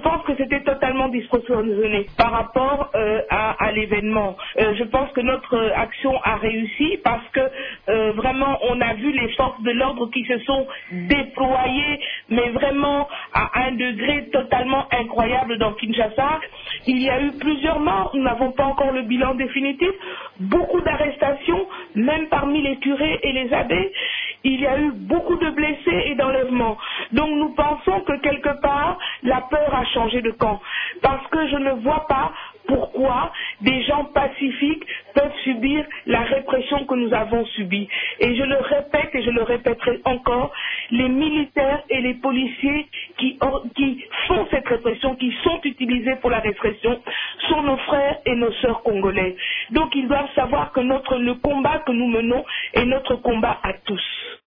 pense que c'était totalement disproportionné par rapport à l'événement. Je pense que notre action a réussi parce que vraiment on a vu les forces de l'ordre qui se sont déployées, mais vraiment à un degré totalement incroyable dans Kinshasa. Il y a eu plusieurs morts, nous n'avons pas encore le bilan définitif, beaucoup d'arrestations, même parmi les curés et les abbés. Il y a eu beaucoup de blessés et d'enlèvements. Donc nous pensons que quelque part, la peur a changé de camp. Parce que je ne vois pas pourquoi des gens pacifiques peuvent subir la répression que nous avons subie. Et je le répète et je le répéterai encore, les militaires et les policiers qui font cette répression, qui sont utilisés pour la répression, sont nos frères et nos sœurs congolais. Donc ils doivent savoir que le combat que nous menons est notre combat à tous.